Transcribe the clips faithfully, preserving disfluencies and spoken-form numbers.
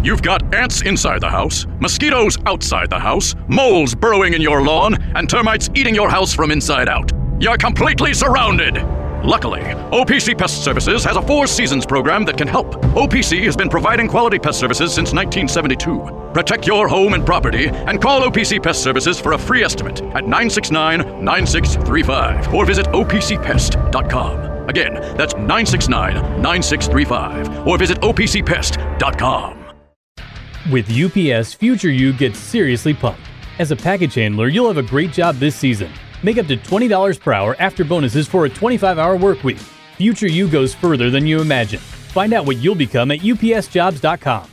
You've got ants inside the house, mosquitoes outside the house, moles burrowing in your lawn, and termites eating your house from inside out. You're completely surrounded. Luckily, O P C Pest Services has a Four Seasons program that can help. O P C has been providing quality pest services since nineteen seventy-two. Protect your home and property and call O P C Pest Services for a free estimate at nine six nine, nine six three five or visit O P C pest dot com. Again, that's nine six nine, nine six three five or visit O P C pest dot com. With U P S, future you gets seriously pumped. As a package handler, you'll have a great job this season. Make up to twenty dollars per hour after bonuses for a twenty-five hour work week. Future you goes further than you imagine. Find out what you'll become at U P S jobs dot com.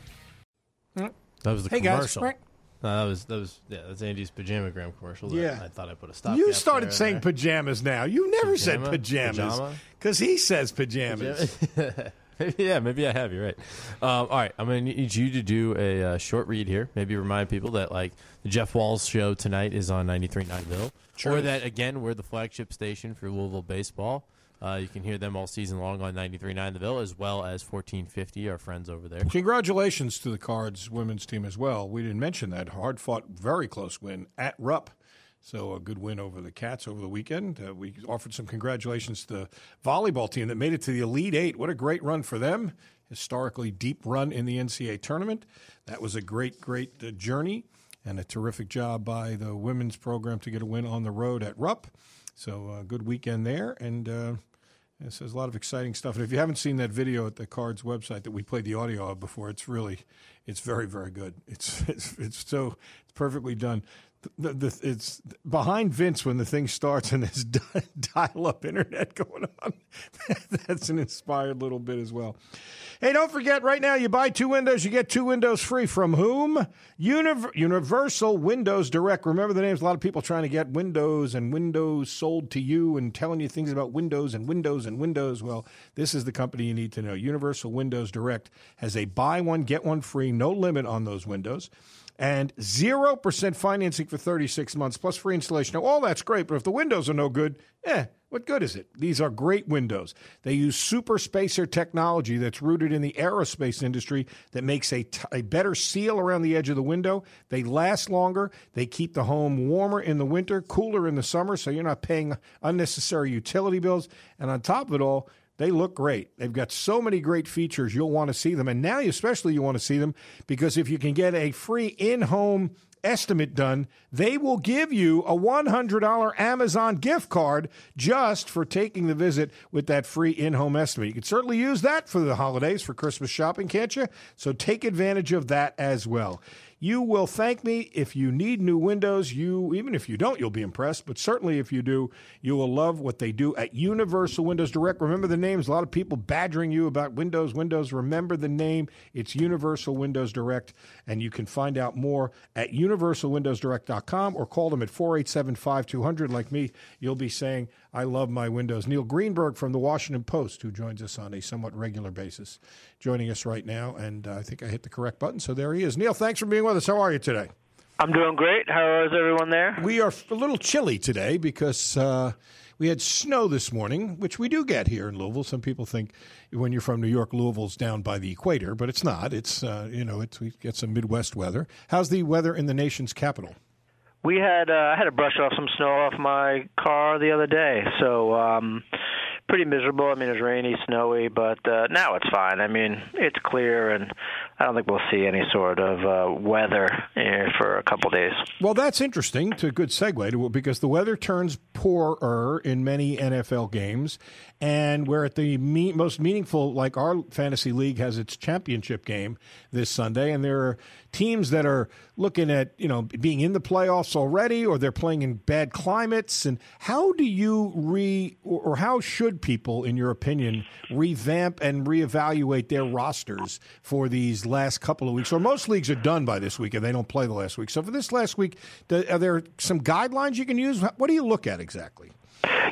That was the hey commercial. Guys. No, that was that was yeah. That's Andy's Pajamagram commercial. That Yeah, I thought I put a stop. You started saying there. pajamas now. You never Pajama? said pajamas because he says pajamas. Pajama? Maybe, yeah, maybe I have. You're right. Um, all right, I'm going to need you to do a uh, short read here. Maybe remind people that like the Jeff Walls show tonight is on ninety-three point nine Ville, sure. Or that again we're the flagship station for Louisville baseball. Uh, you can hear them all season long on ninety-three point nine The Ville, as well as fourteen fifty, our friends over there. Congratulations to the Cards women's team as well. We didn't mention that hard-fought, very close win at Rupp. So a good win over the Cats over the weekend. Uh, we offered some congratulations to the volleyball team that made it to the Elite Eight. What a great run for them. Historically deep run in the N C double A tournament. That was a great, great uh, journey and a terrific job by the women's program to get a win on the road at Rupp. So a uh, good weekend there. And uh, this is a lot of exciting stuff. And if you haven't seen that video at the Cards website that we played the audio of before, it's really, it's very, very good. It's it's, it's so it's perfectly done. The, the, it's behind Vince when the thing starts and there's dial-up internet going on. That's an inspired little bit as well. Hey, don't forget, right now you buy two windows, you get two windows free. From whom? Univ- Universal Windows Direct. Remember the names. A lot of people trying to get windows and windows sold to you and telling you things about windows and windows and windows. Well, this is the company you need to know. Universal Windows Direct has a buy one, get one free, no limit on those windows. And zero percent financing for thirty-six months, plus free installation. Now, all that's great, but if the windows are no good, eh, what good is it? These are great windows. They use super spacer technology that's rooted in the aerospace industry that makes a, t- a better seal around the edge of the window. They last longer. They keep the home warmer in the winter, cooler in the summer, so you're not paying unnecessary utility bills. And on top of it all, they look great. They've got so many great features. You'll want to see them. And now especially you want to see them because if you can get a free in-home estimate done, they will give you a one hundred dollars Amazon gift card just for taking the visit with that free in-home estimate. You can certainly use that for the holidays, for Christmas shopping, can't you? So take advantage of that as well. You will thank me if you need new windows. You, even if you don't, you'll be impressed. But certainly if you do, you will love what they do at Universal Windows Direct. Remember the names. A lot of people badgering you about Windows, Windows. Remember the name. It's Universal Windows Direct. And you can find out more at universal windows direct dot com or call them at four eight seven, five two zero zero. Like me, you'll be saying, I love my windows. Neil Greenberg from the Washington Post, who joins us on a somewhat regular basis, joining us right now. And uh, I think I hit the correct button, so there he is. Neil, thanks for being with us. How are you today? I'm doing great. How is everyone there? We are a little chilly today because uh, we had snow this morning, which we do get here in Louisville. Some people think when you're from New York, Louisville's down by the equator, but it's not. It's, uh, you know, it's, we get some Midwest weather. How's the weather in the nation's capital? We had uh, I had to brush off some snow off my car the other day, so um, pretty miserable. I mean, it was rainy, snowy, but uh, now it's fine. I mean, it's clear, and I don't think we'll see any sort of uh, weather uh, for a couple days. Well, that's interesting. It's a good segue to because the weather turns poorer in many N F L games, and we're at the me- most meaningful, like our fantasy league has its championship game this Sunday, and there are teams that are looking at, you know, being in the playoffs already, or they're playing in bad climates. And how do you re, or how should people, in your opinion, revamp and reevaluate their rosters for these last couple of weeks? Or most leagues are done by this week and they don't play the last week. So for this last week, are there some guidelines you can use? What do you look at exactly?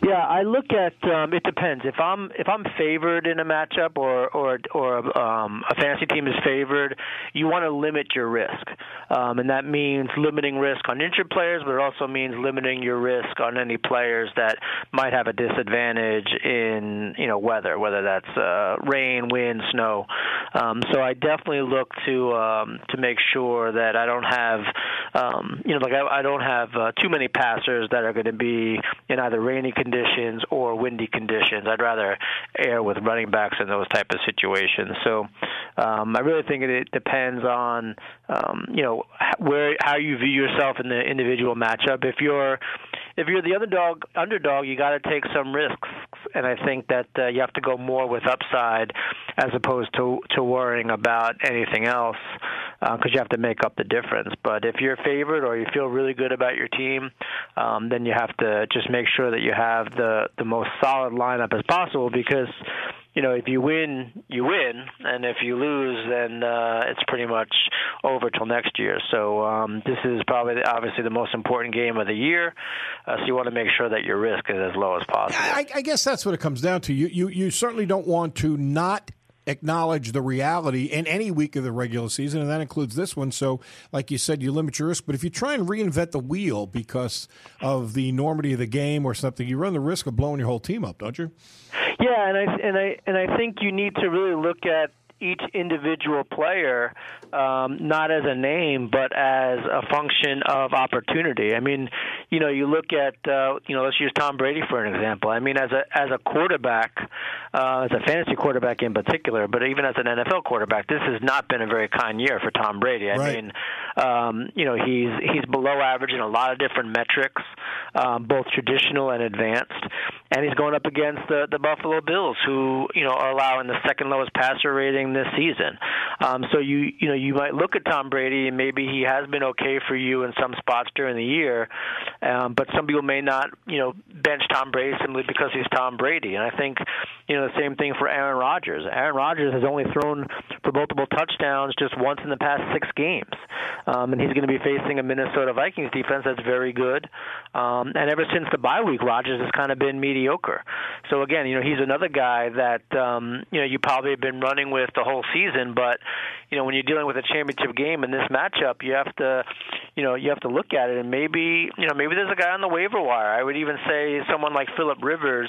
Yeah, I look at um, it depends. If I'm if I'm favored in a matchup or or or um, a fantasy team is favored, you want to limit your risk, um, and that means limiting risk on injured players, but it also means limiting your risk on any players that might have a disadvantage in you know weather, whether that's uh, rain, wind, snow. Um, so I definitely look to um, to make sure that I don't have um, you know like I, I don't have uh, too many passers that are going to be in either rainy conditions or windy conditions. I'd rather err with running backs in those type of situations. So um, I really think it depends on um, you know where how you view yourself in the individual matchup. If you're if you're the underdog, underdog, you got to take some risks, and I think that uh, you have to go more with upside as opposed to to worrying about anything else, because uh, you have to make up the difference. But if you're favored or you feel really good about your team, um, then you have to just make sure that you have the the most solid lineup as possible, because you know, if you win, you win, and if you lose, then uh, it's pretty much over till next year. So um, this is probably the, obviously the most important game of the year, uh, so you want to make sure that your risk is as low as possible. I, I guess that's what it comes down to. You, you, you certainly don't want to not acknowledge the reality in any week of the regular season, and that includes this one. So, like you said, you limit your risk. But if you try and reinvent the wheel because of the enormity of the game or something, you run the risk of blowing your whole team up, don't you? Yeah, and I and I and I think you need to really look at each individual player, um, not as a name, but as a function of opportunity. I mean, you know, you look at, uh, you know, let's use Tom Brady for an example. I mean, as a as a quarterback, uh, as a fantasy quarterback in particular, but even as an N F L quarterback, this has not been a very kind year for Tom Brady. I right. mean, um, you know, he's he's below average in a lot of different metrics, um, both traditional and advanced, and he's going up against the, the Buffalo Bills, who, you know, are allowing the second lowest passer rating this season. Um, so you you know you might look at Tom Brady and maybe he has been okay for you in some spots during the year, um, but some people may not you know bench Tom Brady simply because he's Tom Brady. And I think you know the same thing for Aaron Rodgers. Aaron Rodgers has only thrown for multiple touchdowns just once in the past six games, um, and he's going to be facing a Minnesota Vikings defense that's very good. Um, and ever since the bye week, Rodgers has kind of been mediocre. So again, you know he's another guy that um, you know you probably have been running with the whole season, but you know when you're dealing with a championship game in this matchup, you have to, you know, you have to look at it, and maybe, you know, maybe there's a guy on the waiver wire. I would even say someone like Phillip Rivers,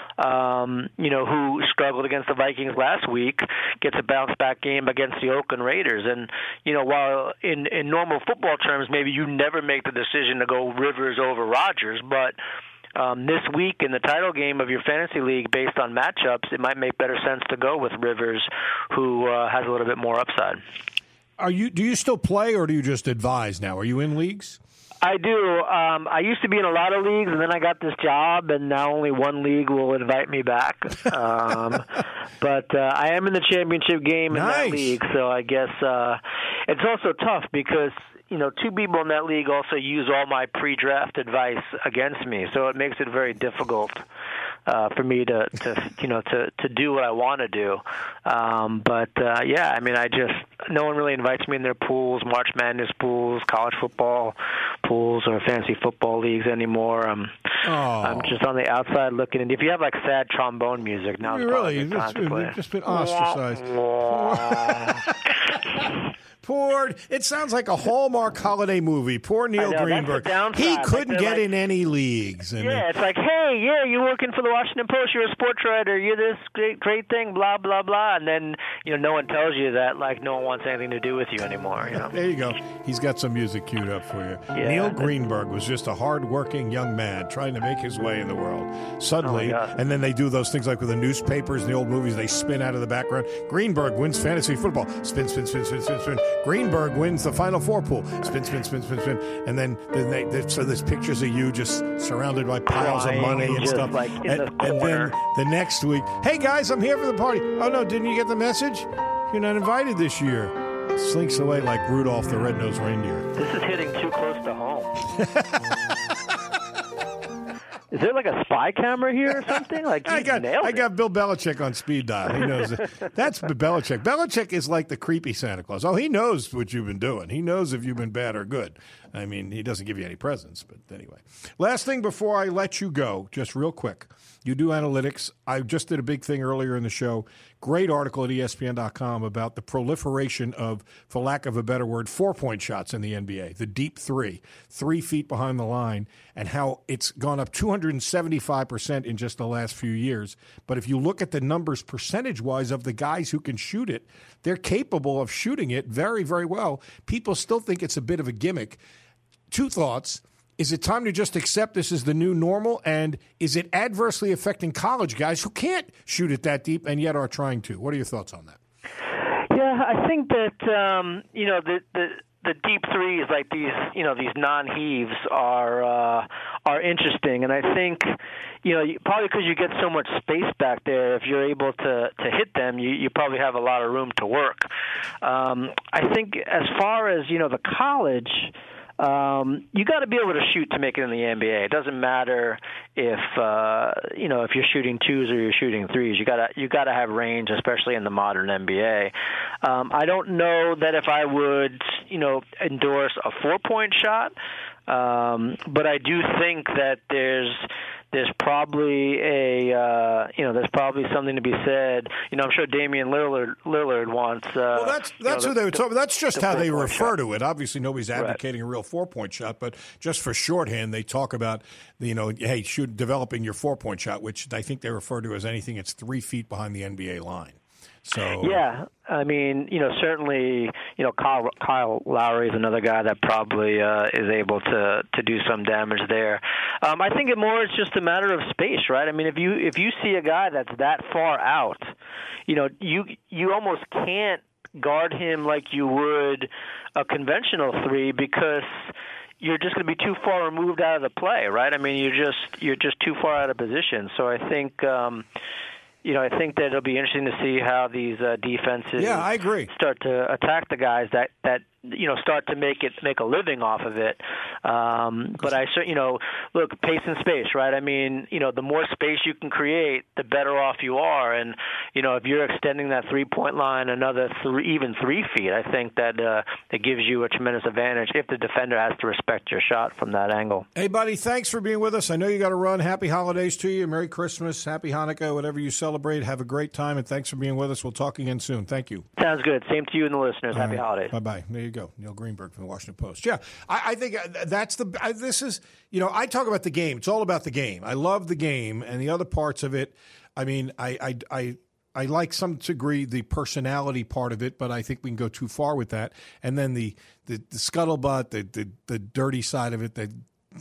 um, you know, who struggled against the Vikings last week, gets a bounce back game against the Oakland Raiders, and you know, while in in normal football terms, maybe you never make the decision to go Rivers over Rodgers, but Um, this week in the title game of your fantasy league, based on matchups, it might make better sense to go with Rivers, who uh, has a little bit more upside. Are you? Do you still play, or do you just advise now? Are you in leagues? I do. Um, I used to be in a lot of leagues, and then I got this job, and now only one league will invite me back. Um, but uh, I am in the championship game in nice. that league, so I guess uh, it's also tough because you know, two people in that league also use all my pre-draft advice against me, so it makes it very difficult uh, for me to, to, you know, to, to do what I want to do. Um, but uh, yeah, I mean, I just no one really invites me in their pools, March Madness pools, college football pools, or fantasy football leagues anymore. I'm oh. I'm just on the outside looking. And if you have like sad trombone music, now it's probably really, a good time to play. You've just been ostracized. Poor, it sounds like a Hallmark holiday movie. Poor Neil know, Greenberg. downside. He Like, couldn't they're get like- in any leagues. And Yeah, it's like, hey, yeah, you're working for the Washington Post, you're a sports writer, you're this great, great thing, blah, blah, blah, and then, you know, no one tells you that, like, no one wants anything to do with you anymore, you know? There you go. He's got some music queued up for you. Yeah. Neil Greenberg was just a hard-working young man trying to make his way in the world. Suddenly, Oh, my God. and then they do those things like with the newspapers and the old movies, they spin out of the background. Greenberg wins fantasy football. Spin, spin, spin, spin, spin, spin. Greenberg wins the Final Four pool. Spin, spin, spin, spin, spin. And then, then they, they, so there's pictures of you just surrounded by piles Crying, of money and just, stuff. like, in and, the and then corner. the next week, hey guys, I'm here for the party. Oh no, didn't you get the message? You're not invited this year. Slinks away like Rudolph the Red-Nosed Reindeer. This is hitting too close to home. Is there like a spy camera here or something? Like I got nailed I it. got Bill Belichick on speed dial. He knows it. That's Belichick. Belichick is like the creepy Santa Claus. Oh, he knows what you've been doing. He knows if you've been bad or good. I mean, he doesn't give you any presents, but anyway. Last thing before I let you go, just real quick. You do analytics. I just did a big thing earlier in the show. Great article at E S P N dot com about the proliferation of, for lack of a better word, four-point shots in the N B A, the deep three, three feet behind the line, and how it's gone up two hundred seventy-five percent in just the last few years. But if you look at the numbers percentage-wise of the guys who can shoot it, they're capable of shooting it very, very well. People still think it's a bit of a gimmick. Two thoughts. Is it time to just accept this as the new normal? And is it adversely affecting college guys who can't shoot it that deep and yet are trying to? What are your thoughts on that? Yeah, I think that um, you know the, the the deep threes, like these you know these non-heaves, are uh, are interesting, and I think you know probably because you get so much space back there, if you're able to to hit them, you you probably have a lot of room to work. Um, I think as far as you know the college. Um, you got to be able to shoot to make it in the N B A. It doesn't matter if uh, you know if you're shooting twos or you're shooting threes. You got to you got to have range, especially in the modern N B A. Um, I don't know that if I would you know endorse a four-point shot, um, but I do think that there's. There's probably a uh, you know there's probably something to be said. You know I'm sure Damian Lillard Lillard wants. Uh, well, that's that's you know, who they were talking. That's just how they refer shot. to it. Obviously, nobody's advocating right. a real four point shot, but just for shorthand, they talk about you know hey, shoot developing your four point shot, which I think they refer to as anything that's three feet behind the N B A line. So yeah, I mean, you know, certainly, you know, Kyle, Kyle Lowry is another guy that probably uh, is able to, to do some damage there. Um, I think it more is just a matter of space, right? I mean, if you if you see a guy that's that far out, you know, you you almost can't guard him like you would a conventional three because you're just going to be too far removed out of the play, right? I mean, you're just you're just too far out of position. So I think. Um, You know, I think that it'll be interesting to see how these uh, defenses yeah, I agree. start to attack the guys that, that you know start to make it make a living off of it. Um, but I, you know, look, pace and space, right? I mean, you know, the more space you can create, the better off you are. And you know, if you're extending that three point line another three, even three feet, I think that uh, it gives you a tremendous advantage if the defender has to respect your shot from that angle. Hey, buddy, thanks for being with us. I know you got to run. Happy holidays to you. Merry Christmas. Happy Hanukkah. Whatever you celebrate. Have a great time, and thanks for being with us. We'll talk again soon. Thank you. Sounds good. Same to you and the listeners. All Happy right. holidays. Bye-bye. There you go. Neil Greenberg from the Washington Post. Yeah, I, I think that's the – this is – you know, I talk about the game. It's all about the game. I love the game, and the other parts of it, I mean, I I I, I like some degree the personality part of it, but I think we can go too far with that. And then the, the, the scuttlebutt, the, the, the dirty side of it, the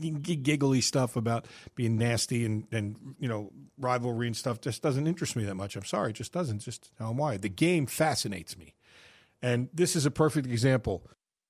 giggly stuff about being nasty and, and, you know, rivalry and stuff just doesn't interest me that much. I'm sorry. It just doesn't. Just how I'm wired. The game fascinates me. And this is a perfect example.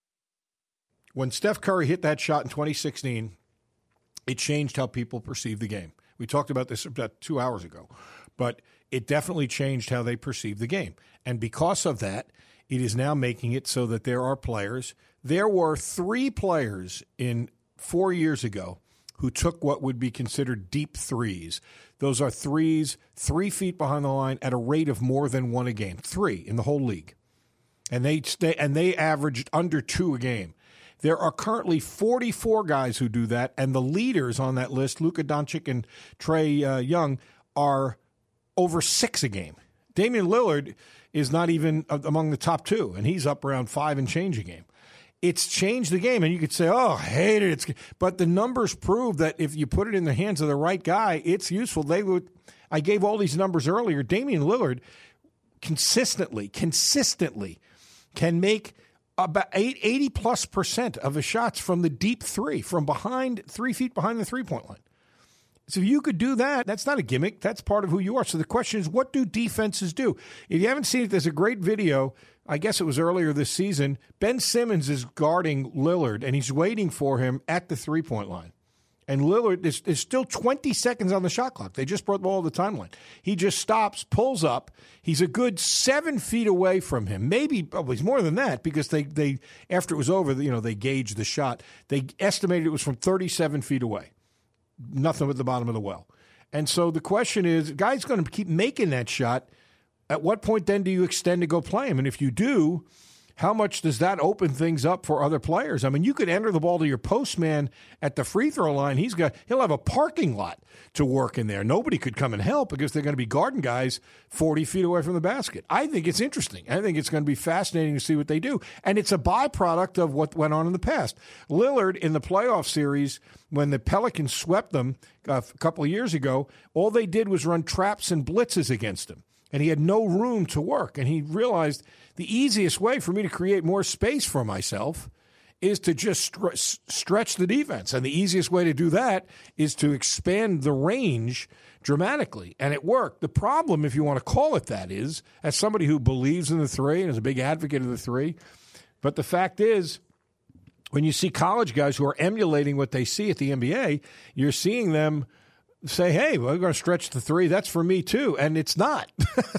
When Steph Curry hit that shot in twenty sixteen, it changed how people perceive the game. We talked about this about two hours ago, but it definitely changed how they perceive the game. And because of that, it is now making it so that there are players. There were three players in four years ago who took what would be considered deep threes. Those are threes three feet behind the line at a rate of more than one a game. Three in the whole league. And they stay, and they averaged under two a game. There are currently forty-four guys who do that, and the leaders on that list, Luka Doncic and Trae uh, Young, are over six a game. Damian Lillard is not even among the top two, and he's up around five and change a game. It's changed the game, and you could say, oh, I hate it. It's, but the numbers prove that if you put it in the hands of the right guy, it's useful. They would. I gave all these numbers earlier. Damian Lillard consistently, consistently can make about eighty plus percent of his shots from the deep three, from behind, three feet behind the three-point line. So if you could do that, that's not a gimmick. That's part of who you are. So the question is, what do defenses do? If you haven't seen it, there's a great video. I guess it was earlier this season. Ben Simmons is guarding Lillard, and he's waiting for him at the three-point line. And Lillard is, is still twenty seconds on the shot clock. They just brought the ball to the timeline. He just stops, pulls up. He's a good seven feet away from him. Maybe oh, he's more than that because they, they after it was over, you know, they gauged the shot. They estimated it was from thirty-seven feet away. Nothing at the bottom of the well. And so the question is, the guy's going to keep making that shot. At what point then do you extend to go play him? And if you do, how much does that open things up for other players? I mean, you could enter the ball to your postman at the free throw line. He's got he'll have a parking lot to work in there. Nobody could come and help because they're going to be guarding guys forty feet away from the basket. I think it's interesting. I think it's going to be fascinating to see what they do. And it's a byproduct of what went on in the past. Lillard in the playoff series, when the Pelicans swept them a couple of years ago, all they did was run traps and blitzes against him. And he had no room to work. And he realized the easiest way for me to create more space for myself is to just stre- stretch the defense. And the easiest way to do that is to expand the range dramatically. And it worked. The problem, if you want to call it that, is, as somebody who believes in the three and is a big advocate of the three, but the fact is, when you see college guys who are emulating what they see at the N B A, you're seeing them say, hey, we're going to stretch the three. That's for me, too. And it's not.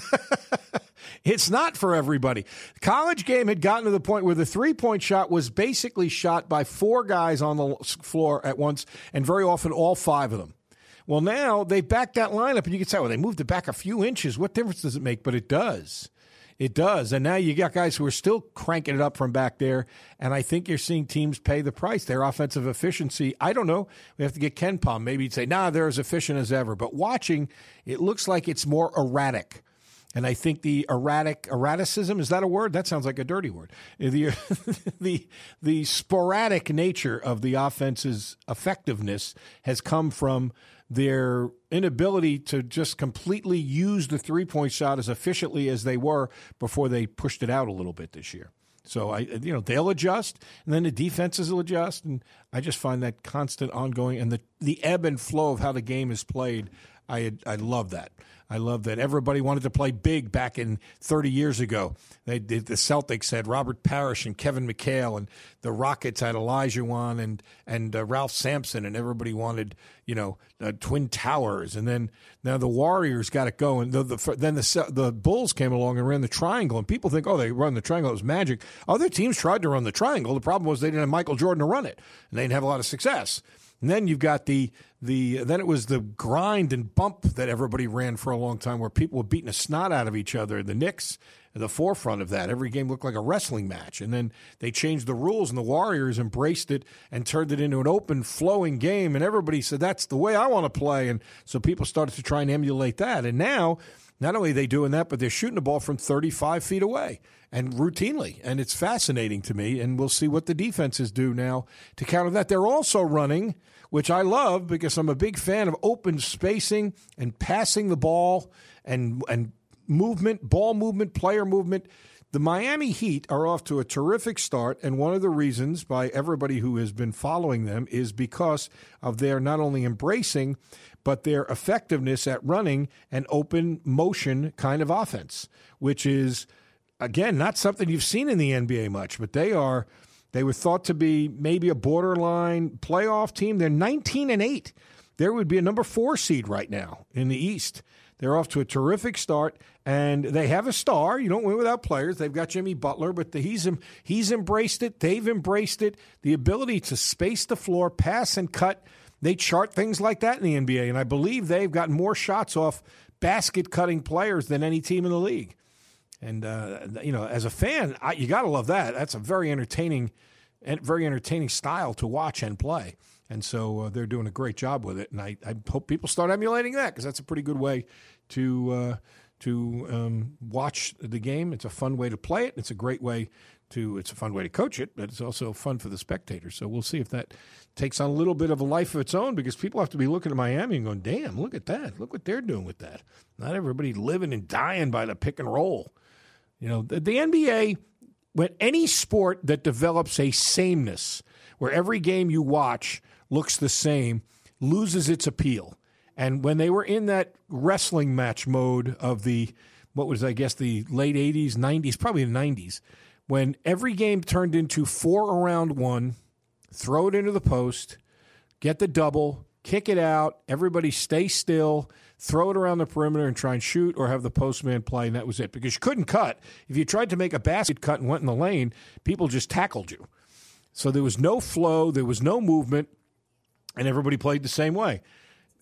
It's not for everybody. The college game had gotten to the point where the three-point shot was basically shot by four guys on the floor at once, and very often all five of them. Well, now they backed that lineup, and you can say, well, they moved it back a few inches. What difference does it make? But it does. It does. And now you got guys who are still cranking it up from back there, and I think you're seeing teams pay the price. Their offensive efficiency, I don't know. We have to get Ken Pom. Maybe he'd say, nah, they're as efficient as ever. But watching, it looks like it's more erratic. And I think the erratic, erraticism, is that a word? That sounds like a dirty word. The, the, the sporadic nature of the offense's effectiveness has come from their inability to just completely use the three-point shot as efficiently as they were before they pushed it out a little bit this year. So, I, you know, they'll adjust, and then the defenses will adjust, and I just find that constant ongoing, and the, the ebb and flow of how the game is played, I I love that. I love that. Everybody wanted to play big back in thirty years ago. They did. The Celtics had Robert Parrish and Kevin McHale, and the Rockets had Olajuwon and and uh, Ralph Sampson, and everybody wanted, you know, uh, Twin Towers. And then now the Warriors got it going. The, the, then the the Bulls came along and ran the triangle, and people think, oh, they run the triangle. It was magic. Other teams tried to run the triangle. The problem was they didn't have Michael Jordan to run it, and they didn't have a lot of success. And then you've got the the then it was the grind and bump that everybody ran for a long time, where people were beating the snot out of each other. The Knicks at the forefront of that. Every game looked like a wrestling match. And then they changed the rules, and the Warriors embraced it and turned it into an open, flowing game. And everybody said, that's the way I want to play. And so people started to try and emulate that. And now, not only are they doing that, but they're shooting the ball from thirty-five feet away, and routinely. And it's fascinating to me, and we'll see what the defenses do now to counter that. They're also running, which I love because I'm a big fan of open spacing and passing the ball and and movement, ball movement, player movement. The Miami Heat are off to a terrific start, and one of the reasons by everybody who has been following them is because of their not only embracing, but their effectiveness at running an open motion kind of offense, which is, again, not something you've seen in the N B A much, but they are they were thought to be maybe a borderline playoff team. They're nineteen and eight. There would be a number four seed right now in the East. They're off to a terrific start, and they have a star. You don't win without players. They've got Jimmy Butler, but the, he's he's embraced it. They've embraced it. The ability to space the floor, pass and cut. They chart things like that in the N B A, and I believe they've gotten more shots off basket-cutting players than any team in the league. And, uh, you know, as a fan, I, you got to love that. That's a very entertaining very entertaining style to watch and play. And so uh, they're doing a great job with it. And I, I hope people start emulating that, because that's a pretty good way to uh, to um, watch the game. It's a fun way to play it. It's a great way to – it's a fun way to coach it, but it's also fun for the spectators. So we'll see if that takes on a little bit of a life of its own, because people have to be looking at Miami and going, damn, look at that. Look what they're doing with that. Not everybody living and dying by the pick and roll. You know, the, the N B A – when any sport that develops a sameness, where every game you watch looks the same, loses its appeal. And when they were in that wrestling match mode of the, what was, I guess, the late eighties, nineties, probably the nineties, when every game turned into four around one, throw it into the post, get the double, kick it out, everybody stay still, throw it around the perimeter and try and shoot, or have the postman play, and that was it. Because you couldn't cut. If you tried to make a basket cut and went in the lane, people just tackled you. So there was no flow, there was no movement, and everybody played the same way.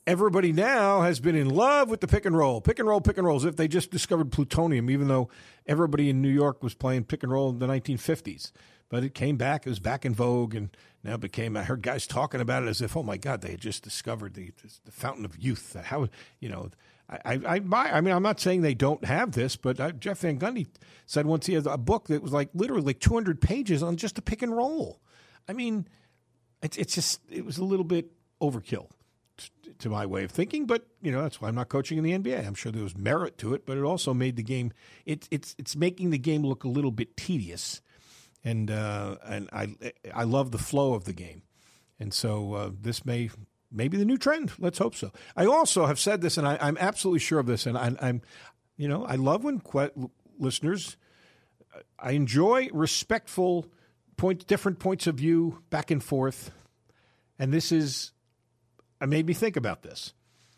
everybody now has been in love with the pick and roll, pick and roll, pick and roll, as if they just discovered plutonium, even though everybody in New York was playing pick and roll in the nineteen fifties. But it came back. It was back in vogue, and now it became, I heard guys talking about it as if, oh, my God, they had just discovered the, the fountain of youth. How, you know, I, I, I, I mean, I'm not saying they don't have this, but I, Jeff Van Gundy said once he had a book that was like literally like two hundred pages on just a pick and roll. I mean, it's it's just, it was a little bit overkill to my way of thinking, but, you know, that's why I'm not coaching in the N B A. I'm sure there was merit to it, but it also made the game, it, it's it's making the game look a little bit tedious. And uh, and I I love the flow of the game, and so uh, this may may be the new trend. Let's hope so. I also have said this, and I, I'm absolutely sure of this. And I, I'm, you know, I love when que- listeners. I enjoy respectful point, different points of view, back and forth. And this is, it made me think about this.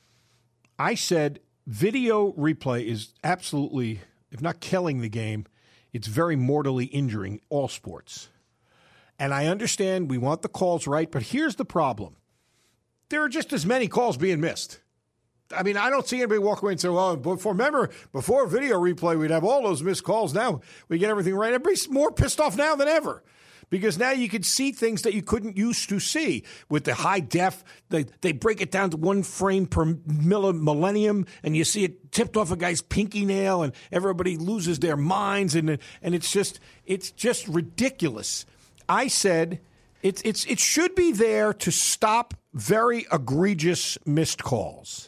I said video replay is absolutely, if not killing the game, it's very mortally injuring all sports. And I understand we want the calls right, but here's the problem. There are just as many calls being missed. I mean, I don't see anybody walk away and say, well, before, remember, before video replay, we'd have all those missed calls. Now we get everything right. Everybody's more pissed off now than ever. Because now you can see things that you couldn't used to see. With the high def, they, they break it down to one frame per millennium, and you see it tipped off a guy's pinky nail, and everybody loses their minds, and and it's just it's just ridiculous. I said it's it's it should be there to stop very egregious missed calls.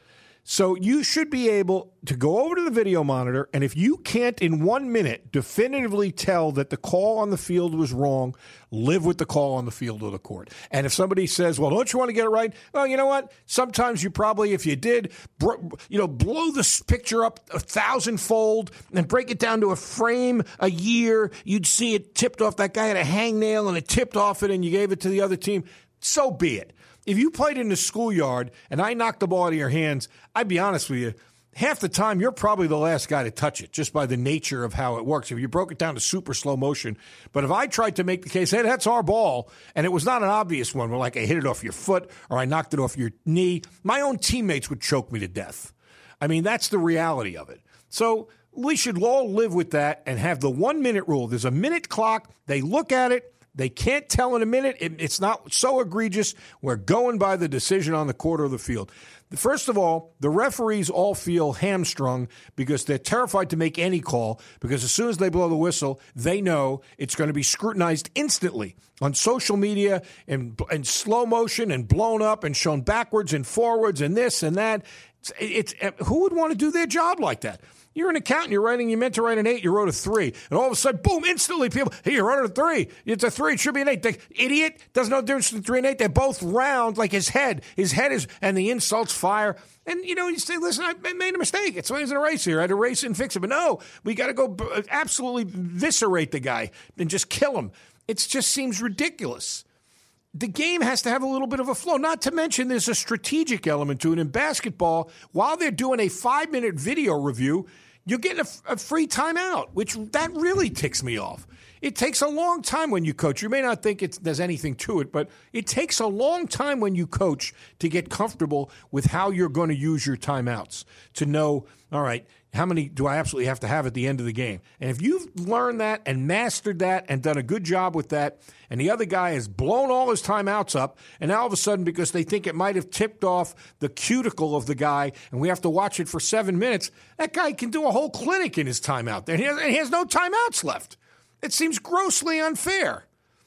So you should be able to go over to the video monitor, and if you can't in one minute definitively tell that the call on the field was wrong, live with the call on the field or the court. And if somebody says, well, don't you want to get it right? Well, you know what? Sometimes you probably, if you did, you know, blow this picture up a thousandfold and break it down to a frame a year, you'd see it tipped off. That guy had a hangnail, and it tipped off it, and you gave it to the other team. So be it. If you played in the schoolyard and I knocked the ball out of your hands, I'd be honest with you, half the time you're probably the last guy to touch it just by the nature of how it works. If you broke it down to super slow motion. But if I tried to make the case, hey, that's our ball, and it was not an obvious one, where like I hit it off your foot or I knocked it off your knee, my own teammates would choke me to death. I mean, that's the reality of it. So we should all live with that and have the one-minute rule. There's a minute clock. They look at it. They can't tell in a minute. It, it's not so egregious. We're going by the decision on the court or the field. First of all, the referees all feel hamstrung because they're terrified to make any call, because as soon as they blow the whistle, they know it's going to be scrutinized instantly on social media and in slow motion and blown up and shown backwards and forwards and this and that. It's, it's, who would want to do their job like that? You're an accountant. You're writing. You meant to write an eight. You wrote a three, and all of a sudden, boom! Instantly, people, hey, you wrote a three. It's a three. It should be an eight. The idiot doesn't know the difference between three and eight. They're both round, like his head. His head is, and the insults fire. And you know, you say, listen, I made a mistake. It's always an erase here. I had to erase it and fix it. But no, we got to go absolutely eviscerate the guy and just kill him. It just seems ridiculous. The game has to have a little bit of a flow. Not to mention there's a strategic element to it. In basketball, while they're doing a five-minute video review, you're getting a, a free timeout, which that really ticks me off. It takes a long time when you coach. You may not think it's, there's anything to it, but it takes a long time when you coach to get comfortable with how you're going to use your timeouts, to know, all right, how many do I absolutely have to have at the end of the game? And if you've learned that and mastered that and done a good job with that, and the other guy has blown all his timeouts up, and now all of a sudden, because they think it might have tipped off the cuticle of the guy, and we have to watch it for seven minutes, that guy can do a whole clinic in his timeout. And he has, and he has no timeouts left. It seems grossly unfair.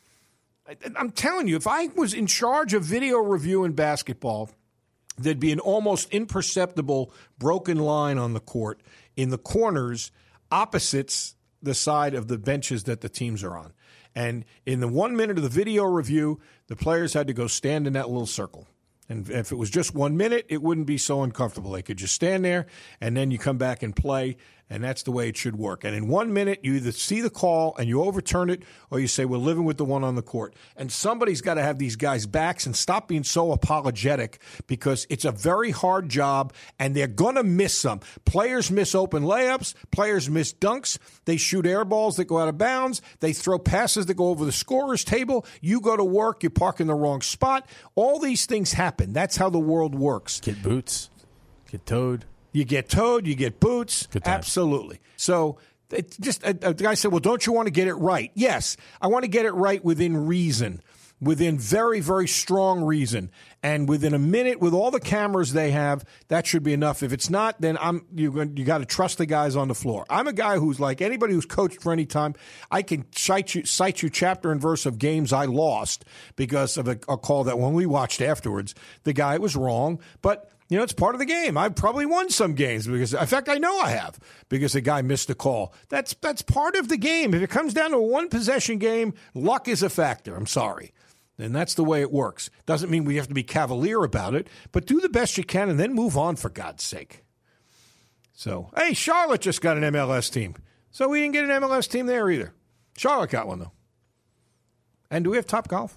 I, I'm telling you, if I was in charge of video review in basketball, there'd be an almost imperceptible broken line on the court in the corners opposites the side of the benches that the teams are on. And in the one minute of the video review, the players had to go stand in that little circle. And if it was just one minute, it wouldn't be so uncomfortable. They could just stand there, and then you come back and play. And that's the way it should work. And in one minute, you either see the call and you overturn it, or you say, we're living with the one on the court. And somebody's got to have these guys' backs and stop being so apologetic, because it's a very hard job, and they're going to miss some. Players miss open layups. Players miss dunks. They shoot air balls that go out of bounds. They throw passes that go over the scorer's table. You go to work, you park in the wrong spot. All these things happen. That's how the world works. Get boots. Get towed. You get towed, you get boots. Absolutely. So it just a, a guy said, well, don't you want to get it right? Yes, I want to get it right within reason, within very, very strong reason. And within a minute, with all the cameras they have, that should be enough. If it's not, then I'm you you got to trust the guys on the floor. I'm a guy who's like anybody who's coached for any time. I can cite you, cite you chapter and verse of games I lost because of a, a call that when we watched afterwards, the guy was wrong. But you know, it's part of the game. I've probably won some games because, in fact, I know I have because the guy missed a call. That's that's part of the game. If it comes down to a one-possession game, luck is a factor. I'm sorry. And that's the way it works. Doesn't mean we have to be cavalier about it, but do the best you can and then move on, for God's sake. So, hey, Charlotte just got an M L S team. So we didn't get an M L S team there either. Charlotte got one, though. And do we have Topgolf?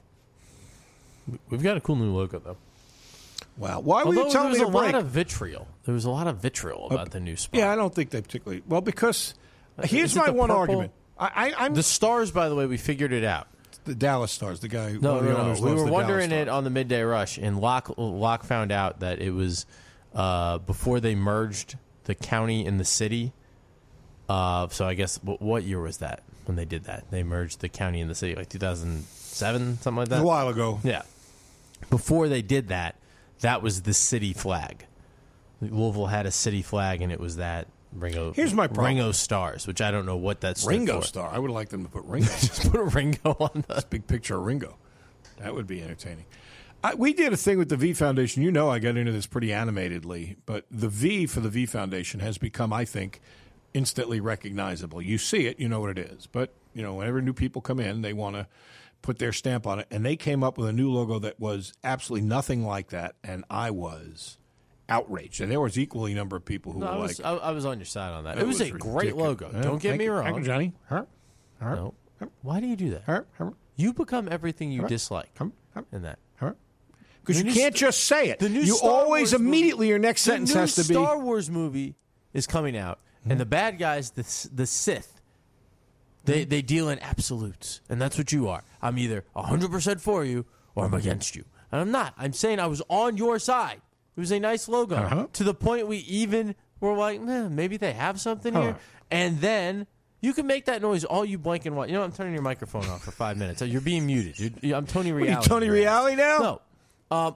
We've got a cool new logo, though. Wow. Why Although were you telling me there to was a break? lot of vitriol. There was a lot of vitriol about uh, the new spot. Yeah, I don't think they particularly... Well, because here's Is my one purple? argument. I, I, I'm The Stars, by the way, we figured it out. The Dallas Stars, the guy... No, one of the no, owners no. We loves were the wondering Dallas it on the Midday Rush, and Locke, Locke found out that it was uh, before they merged the county and the city. Uh, so I guess, what, what year was that when they did that? They merged the county and the city, like two thousand seven, something like that? A while ago. Yeah. Before they did that, that was the city flag. Louisville had a city flag, and it was that Ringo. Here's my problem. Ringo Stars, which I don't know what that's Ringo for. Star. I would like them to put Ringo. Just put a Ringo on the big picture of Ringo. That would be entertaining. I, we did a thing with the V Foundation. You know, I got into this pretty animatedly, but the V for the V Foundation has become, I think, instantly recognizable. You see it, you know what it is. But you know, whenever new people come in, they want to put their stamp on it, and they came up with a new logo that was absolutely nothing like that, and I was outraged. And there was equally a number of people who no, were I was, like... I, I was on your side on that. It It was, was a ridiculous. great logo. Yeah, Don't get thank me you. wrong. Thank you, Johnny. Huh? Huh? No. Huh? Why do you do that? Huh? Huh? You become everything you Huh? dislike Huh? Huh? in that. Because The you new can't St- just say it. The new You Star always Wars immediately, movie, your next the sentence new has to be... Star Wars movie is coming out, and the bad guys, the the Sith, they they deal in absolutes, and that's what you are. I'm either one hundred percent for you or I'm against you. And I'm not. I'm saying I was on your side. It was a nice logo. Uh-huh. To the point we even were like, man, maybe they have something here. Huh. And then you can make that noise all you blank and white. You know, I'm turning your microphone off for five minutes. You're being muted. You're, you I'm Tony What are Reality. you, Tony Reality now? No. Um,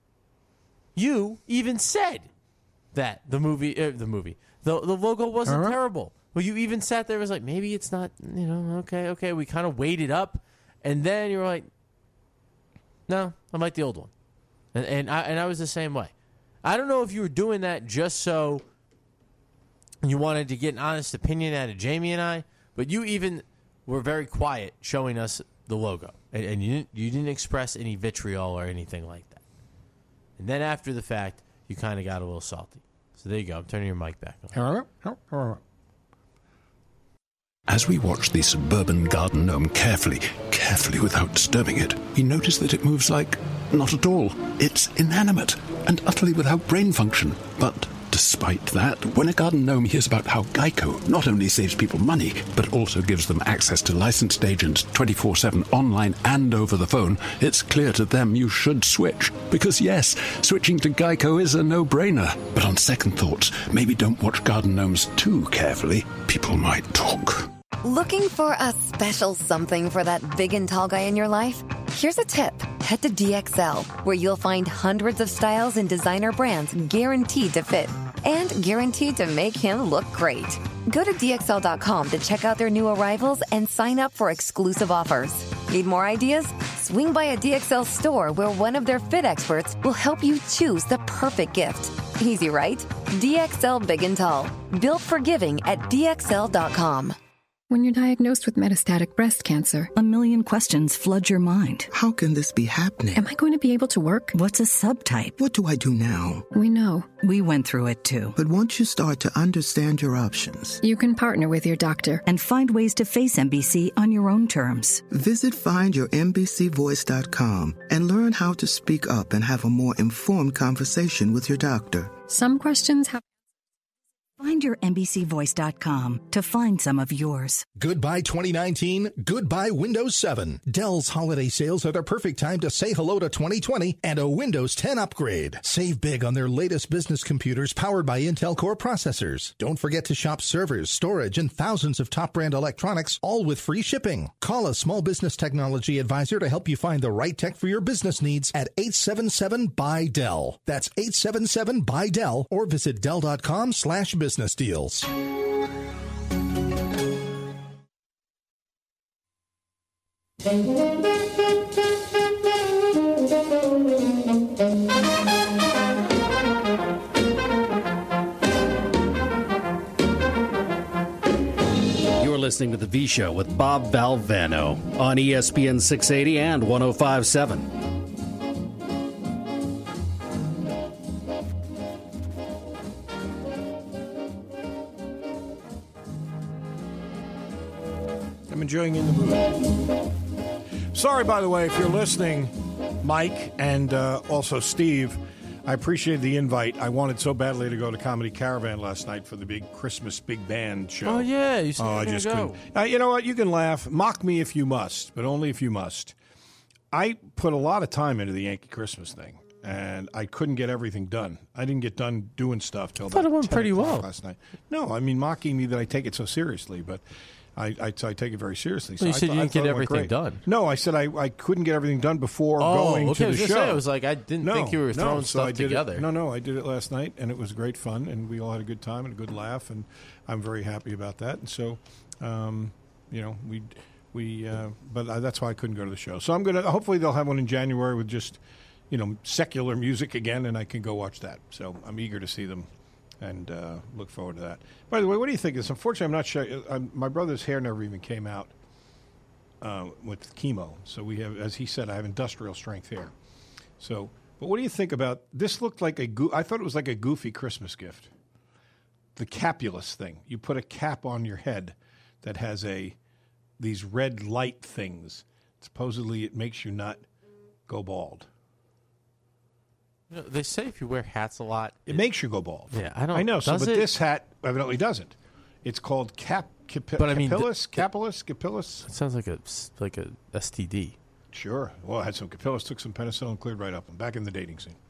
you even said that the movie, uh, the movie, the the logo wasn't Uh-huh. terrible. Well, you even sat there and was like, maybe it's not, you know, okay, okay. We kind of weighed it up, and then you were like, no, I like the old one, and and I and I was the same way. I don't know if you were doing that just so you wanted to get an honest opinion out of Jamie and I, but you even were very quiet showing us the logo, and, and you didn't you didn't express any vitriol or anything like that. And then after the fact, you kind of got a little salty. So there you go. I'm turning your mic back on. As we watch the suburban garden gnome carefully, carefully without disturbing it, we notice that it moves like not at all. It's inanimate and utterly without brain function. But despite that, when a garden gnome hears about how Geico not only saves people money, but also gives them access to licensed agents twenty-four seven online and over the phone, it's clear to them you should switch. Because yes, switching to Geico is a no-brainer. But on second thoughts, maybe don't watch garden gnomes too carefully. People might talk. Looking for a special something for that big and tall guy in your life? Here's a tip. Head to D X L, where you'll find hundreds of styles and designer brands guaranteed to fit and guaranteed to make him look great. Go to D X L dot com to check out their new arrivals and sign up for exclusive offers. Need more ideas? Swing by a D X L store where one of their fit experts will help you choose the perfect gift. Easy, right? D X L Big and Tall. Built for giving at D X L dot com. When you're diagnosed with metastatic breast cancer, a million questions flood your mind. How can this be happening? Am I going to be able to work? What's a subtype? What do I do now? We know. We went through it too. But once you start to understand your options, you can partner with your doctor and find ways to face M B C on your own terms. Visit find your M B C voice dot com and learn how to speak up and have a more informed conversation with your doctor. Some questions have... Find your M B C voice dot com to find some of yours. Goodbye twenty nineteen, goodbye Windows seven. Dell's holiday sales are the perfect time to say hello to twenty twenty and a Windows ten upgrade. Save big on their latest business computers powered by Intel Core processors. Don't forget to shop servers, storage, and thousands of top brand electronics, all with free shipping. Call a small business technology advisor to help you find the right tech for your business needs at eight seven seven, B Y Dell. That's eight seven seven, B Y Dell or visit Dell dot com slash business. Business deals. You're listening to The V Show with Bob Valvano on E S P N six eighty and one oh five point seven. I'm enjoying In the Mood. Sorry, by the way, if you're listening, Mike and uh, also Steve, I appreciate the invite. I wanted so badly to go to Comedy Caravan last night for the big Christmas big band show. Oh, yeah. You said oh, you were I gonna just go. couldn't. Uh, you know what? You can laugh. Mock me if you must, but only if you must. I put a lot of time into the Yankee Christmas thing, and I couldn't get everything done. I didn't get done doing stuff till I thought about it went ten pretty o'clock well last night. No, I mean, mocking me that I take it so seriously, but I, I, I take it very seriously. So Well, you I said thought- you I didn't get thought it went everything great. done. No, I said I, I couldn't get everything done before Oh, going okay, to I was the gonna show. say, I was like, I didn't no, think you were no, throwing so stuff I did together. It, no, no, I did it last night, and it was great fun, and we all had a good time and a good laugh, and I'm very happy about that. And so, um, you know, we we, uh, but I, that's why I couldn't go to the show. So I'm gonna. Hopefully, they'll have one in January with just, you know, secular music again, and I can go watch that. So I'm eager to see them. And uh, look forward to that. By the way, what do you think of this? Unfortunately, I'm not sure. I'm, my brother's hair never even came out uh, with chemo. So we have, as he said, I have industrial strength hair. So, but what do you think about this? Looked like a go- I thought it was like a goofy Christmas gift. The capulus thing. You put a cap on your head that has a these red light things. Supposedly, it makes you not go bald. You know, they say if you wear hats a lot, It makes you go bald. Yeah, I don't. I know. So, does but it? this hat evidently doesn't. It's called cap. Capi- But I mean, capillus, capillus, capillus. It sounds like a like a S T D. Sure. Well, I had some capillus, took some penicillin, cleared right up. I'm back in the dating scene.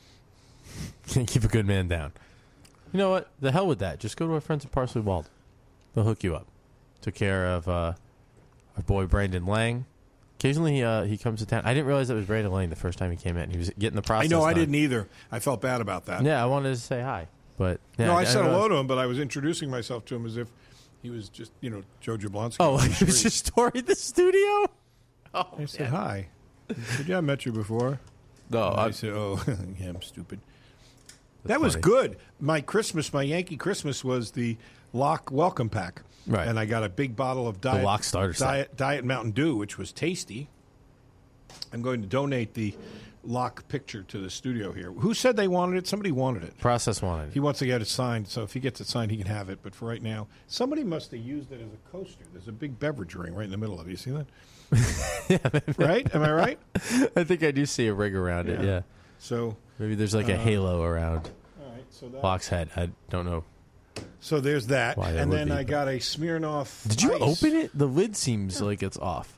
Can't keep a good man down. You know what? The hell with that. Just go to our friends at Parsley Wald. They'll hook you up. Took care of uh, our boy Brandon Lang. Occasionally uh, he comes to town. I didn't realize that was Brandon Lang the first time he came in. He was getting the process I know. I done. didn't either. I felt bad about that. Yeah, I wanted to say hi, but yeah, no, I, said realized- hello to him, but I was introducing myself to him as if he was just, you know, Joe Jablonski. Oh, on the he was street. just touring the studio. Oh, I said man. hi. He said, "Yeah, I met you before." No, And I, I- said, "Oh, yeah, I'm stupid." That's that was funny. good. My Christmas, my Yankee Christmas was the Lock Welcome Pack, Right. And I got a big bottle of Diet Lock starter set. Diet, Diet Mountain Dew, which was tasty. I'm going to donate the Lock picture to the studio here. Who said they wanted it? Somebody wanted it. Process wanted. He wants to get it signed, so if he gets it signed, he can have it. But for right now, somebody must have used it as a coaster. There's a big beverage ring right in the middle of it. You see that? Right? Am I right? I think I do see a rig around it. Yeah. Yeah. So Maybe there's like a uh, halo around all right, so that, Lock's head. I don't know. so there's that, Why that and would then be, I but- got a Smirnoff. Did you Ice. open it? The lid seems like it's off.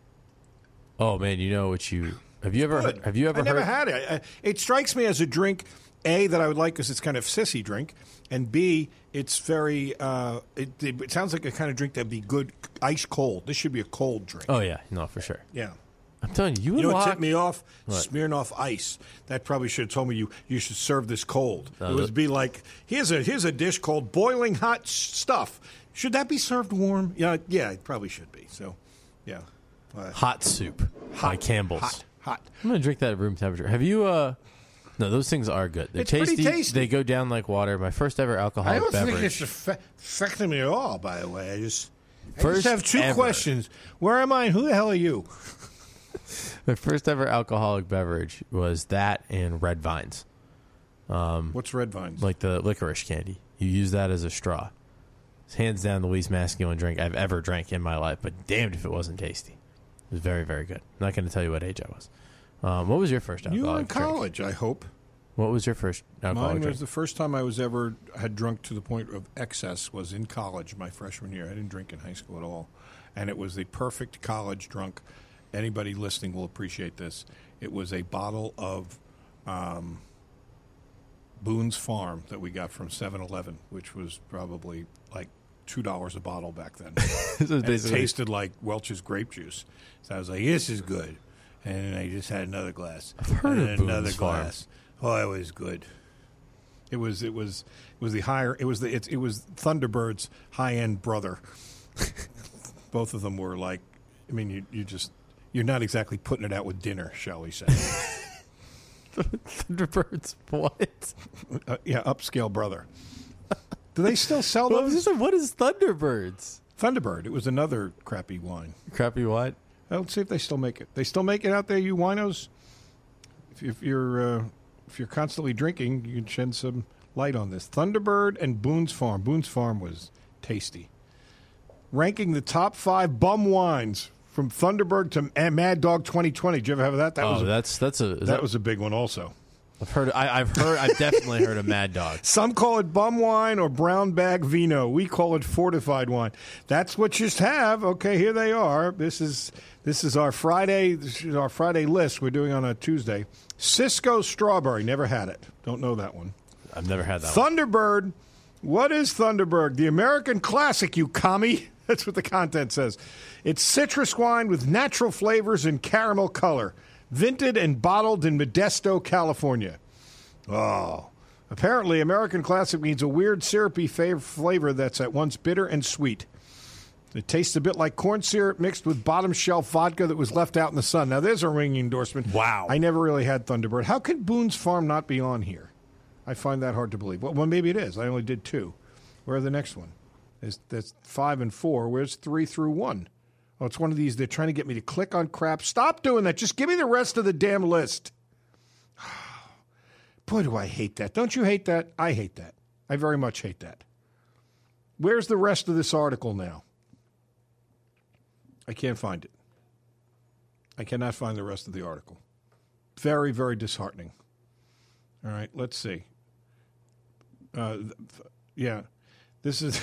Oh man, you know what you have you ever Good. have you ever I never heard? had it. I, it strikes me as a drink, A, that I would like because it's kind of sissy drink, and B, it's very. Uh, it, it, it sounds like a kind of drink that'd be good ice cold. This should be a cold drink. Oh yeah, no for sure. Yeah. I'm telling you, you, You and know what Locke. tipped me off? What? Smirnoff Ice. That probably should have told me you, you should serve this cold. Uh, it would be like, here's a here's a dish called boiling hot s- stuff. Should that be served warm? Yeah, yeah, it probably should be. So, yeah. Uh, Hot soup by Campbell's. Hot, hot. I'm gonna drink that at room temperature. Have you? uh No, those things are good. They're It's pretty tasty. tasty. They go down like water. My first ever I alcoholic don't beverage. think it's affe- affecting me at all, by the way. I just, First I just have two ever. questions. Where am I and who the hell are you? My first ever alcoholic beverage was that and Red Vines. Um, What's Red Vines? Like the licorice candy. You use that as a straw. It's hands down the least masculine drink I've ever drank in my life, but damned if it wasn't tasty. It was very, very good. I'm not going to tell you what age I was. Um, what was your first alcoholic You were in drink? college, I hope. What was your first alcoholic Mine drink? was the first time I was ever had drunk to the point of excess was in college, my freshman year. I didn't drink in high school at all, and it was the perfect college drunk. Anybody listening will appreciate this. It was a bottle of um, Boone's Farm that we got from seven eleven, which was probably like two dollars a bottle back then. This is And it basically- tasted like Welch's grape juice. So I was like, "This is good," and I just had another glass. I've heard and of another Boone's Farm. glass. Oh, it was good. It was it was it was the higher it was the it, it was Thunderbird's high end brother. Both of them were like, I mean, you you just you're not exactly putting it out with dinner, shall we say? Thunderbirds, what? Uh, yeah, upscale brother. Do they still sell What those? was this? What is Thunderbirds? Thunderbird. It was another crappy wine. Crappy what? Let's see if they still make it. They still make it out there, you winos. If, if you're uh, if you're constantly drinking, you can shed some light on this. Thunderbird and Boone's Farm. Boone's Farm was tasty. Ranking the top five bum wines from Thunderbird to Mad Dog twenty twenty. Did you ever have that? That oh, was a, that's that's a that, that was a big one also. I've heard. I, I've heard. I've definitely heard of Mad Dog. Some call it bum wine or brown bag vino. We call it fortified wine. That's what you have. Okay, here they are. This is this is our Friday. This is our Friday list. We're doing on a Tuesday. Cisco Strawberry. Never had it. Don't know that one. I've never had that one. Thunderbird. What is Thunderbird? The American classic, you commie. That's what the content says. It's citrus wine with natural flavors and caramel color. Vinted and bottled in Modesto, California. Oh. Apparently, American Classic means a weird syrupy fav- flavor that's at once bitter and sweet. It tastes a bit like corn syrup mixed with bottom shelf vodka that was left out in the sun. Now, there's a ringing endorsement. Wow. I never really had Thunderbird. How could Boone's Farm not be on here? I find that hard to believe. Well, well maybe it is. I only did two. Where are the next one? There's, that's five and four. Where's three through one? Oh, it's one of these. They're trying to get me to click on crap. Stop doing that. Just give me the rest of the damn list. Boy, do I hate that. Don't you hate that? I hate that. I very much hate that. Where's the rest of this article now? I can't find it. I cannot find the rest of the article. Very, very disheartening. All right, let's see. Uh, th- yeah, this is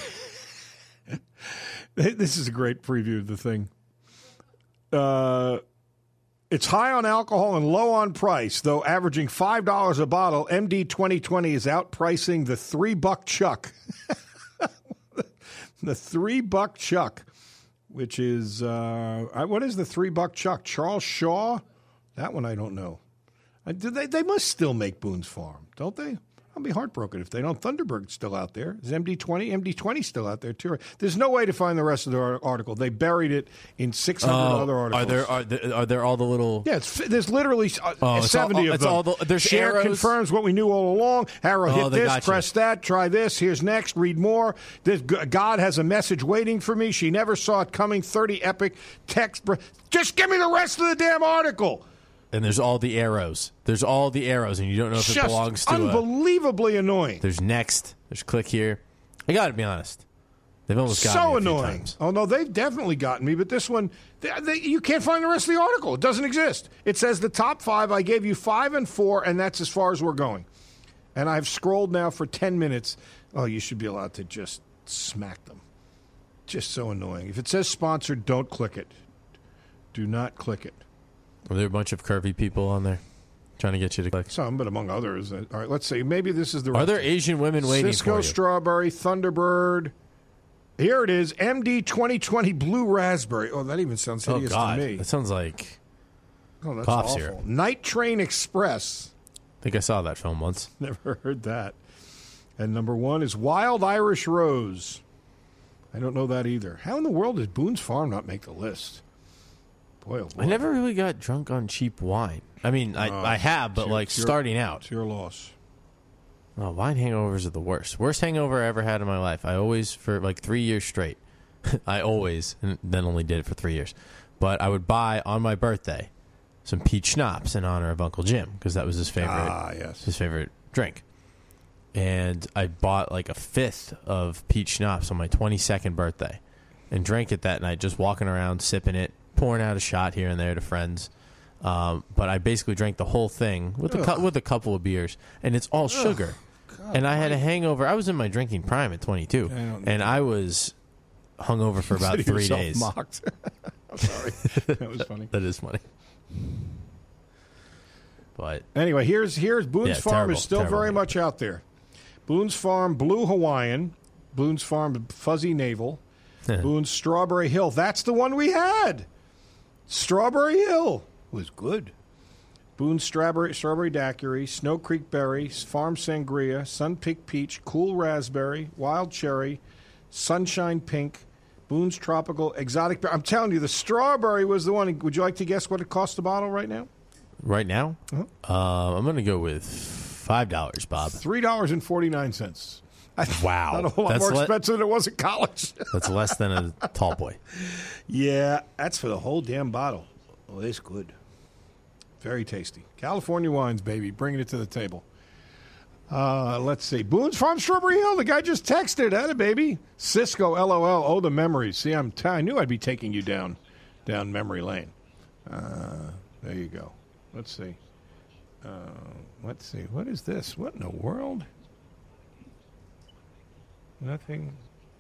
this is a great preview of the thing. Uh, it's high on alcohol and low on price, though averaging five dollars a bottle. M D twenty twenty is outpricing the three buck Chuck. The three buck Chuck, which is uh, what is the three buck Chuck? Charles Shaw? That one I don't know. Uh, do they, they must still make Boone's Farm, don't they? I'll be heartbroken if they don't. Thunderbird's still out there. Is M D twenty? M D twenty's still out there, too. There's no way to find the rest of the article. They buried it in six hundred Oh, other articles. Are there are there, are there all the little? Yeah, it's, there's literally uh, Oh, it's seventy all- of it's them. all the- there's Share arrows? confirms what we knew all along. Arrow Oh, hit they this, got you. press that, try this. Here's next. Read more. This, God has a message waiting for me. She never saw it coming. thirty epic text. br- Just give me the rest of the damn article. And there's all the arrows. There's all the arrows, and you don't know if Just it belongs to. A, unbelievably annoying. there's next. There's click here. I got to be honest. They've almost got So me a few annoying. times. Oh, no, they've definitely gotten me, but this one, they, they, you can't find the rest of the article. It doesn't exist. It says the top five. I gave you five and four, and that's as far as we're going. And I've scrolled now for ten minutes. Oh, you should be allowed to just smack them. Just so annoying. If it says sponsored, don't click it. Do not click it. Are there a bunch of curvy people on there trying to get you to click? Some, but among others. All right, let's see. Maybe this is the Are rest. there Asian women waiting Cisco for you? Strawberry, Thunderbird. Here it is, M D twenty twenty Blue Raspberry. Oh, that even sounds Oh hideous God, to me. that sounds like. Oh, that's cough awful. syrup. Night Train Express. I think I saw that film once. Never heard that. And number one is Wild Irish Rose. I don't know that either. How in the world did Boone's Farm not make the list? Boy, oh boy. I never really got drunk on cheap wine. I mean, I, Uh, I have, but it's your- like it's your- starting out. It's your loss. Oh, wine hangovers are the worst. Worst hangover I ever had in my life. I always, for like three years straight, I always, and then only did it for three years, but I would buy on my birthday some peach schnapps in honor of Uncle Jim because that was his favorite. Ah, yes. His favorite drink. And I bought like a fifth of peach schnapps on my twenty-second birthday and drank it that night, just walking around, sipping it, pouring out a shot here and there to friends. Um, but I basically drank the whole thing with a, cu- with a couple of beers, and it's all sugar. God, and I had a hangover. I was in my drinking prime at twenty-two, I and I was hungover for about three days. Mocked. I'm sorry. That was funny. That is funny. But anyway, here's here's Boone's yeah, Farm terrible, is still very terrible. much out there. Boone's Farm Blue Hawaiian, Boone's Farm Fuzzy Navel, Boone's Strawberry Hill. That's the one we had. Strawberry Hill was good. Boone's Strawberry Strawberry Daiquiri, Snow Creek Berry, Farm Sangria, Sun Peak Peach, Cool Raspberry, Wild Cherry, Sunshine Pink, Boone's Tropical Exotic Berry. I'm telling you, the strawberry was the one. Would you like to guess what it cost a bottle right now? Right now, uh-huh. uh, I'm going to go with five dollars, Bob. Three dollars and forty nine cents. Wow, not a whole lot that's more le- expensive than it was at college. That's less than a tall boy. Yeah, that's for the whole damn bottle. Oh, it's good. Very tasty. California wines, baby, bringing it to the table. Uh, let's see. Boone's Farm Strawberry Hill. The guy just texted, had it, baby. Cisco, LOL. Oh, the memories. See, I'm t- I knew I'd be taking you down, down memory lane. Uh, there you go. Let's see. Uh, let's see. What is this? What in the world? Nothing.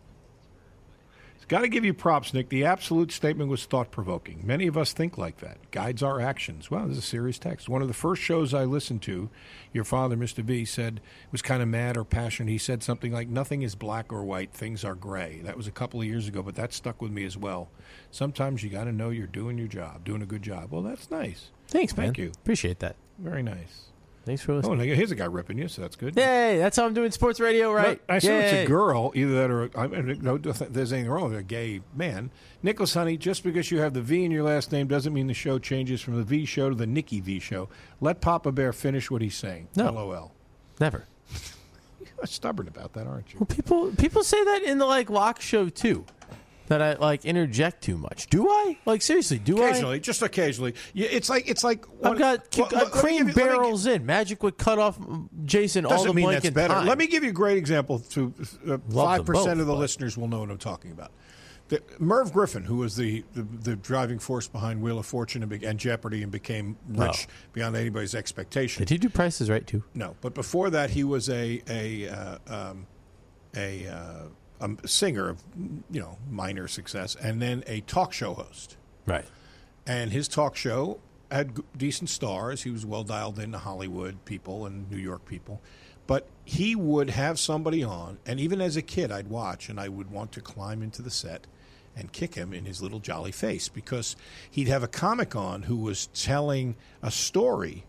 It's got to give you props, Nick. The absolute statement was thought-provoking. Many of us think like that. Guides our actions. Well, this is a serious text. One of the first shows I listened to, your father, Mister V, said, was kind of mad or passionate. He said something like, nothing is black or white. Things are gray. That was a couple of years ago, but that stuck with me as well. Sometimes you got to know you're doing your job, doing a good job. Well, that's nice. Thanks, man. Thank you. Appreciate that. Very nice. Thanks for Oh, listening. and here's a guy ripping you, so that's good. Yay, that's how I'm doing sports radio, right? No, I assume it's Yay. a girl, either that or I mean, no, there's anything wrong with a gay man. Nicholas, honey, just because you have the V in your last name doesn't mean the show changes from the V show to the Nikki V show. Let Papa Bear finish what he's saying. No. LOL. Never. You're stubborn about that, aren't you? Well, people people say that in the like lock show too. That I like interject too much. Do I? Like seriously, do Occasionally, I? just occasionally. Yeah, it's like it's like I've got well, c- let- uh, let me cream give you- let me barrels in. Magic would cut off Jason all Doesn't the mean blank that's in better. time. Let me give you a great example. To uh, Love five them percent both, of the but- listeners will know what I'm talking about. The, Merv Griffin, who was the, the, the driving force behind Wheel of Fortune and, be, and Jeopardy, and became rich Oh. beyond anybody's expectation. Did he do Prices Right too? No, but before that, he was a a uh, um, a, uh, a singer of you know minor success, and then a talk show host. Right. And his talk show had g- decent stars. He was well dialed into Hollywood people and New York people. But he would have somebody on, and even as a kid, I'd watch, and I would want to climb into the set and kick him in his little jolly face, because he'd have a comic on who was telling a story,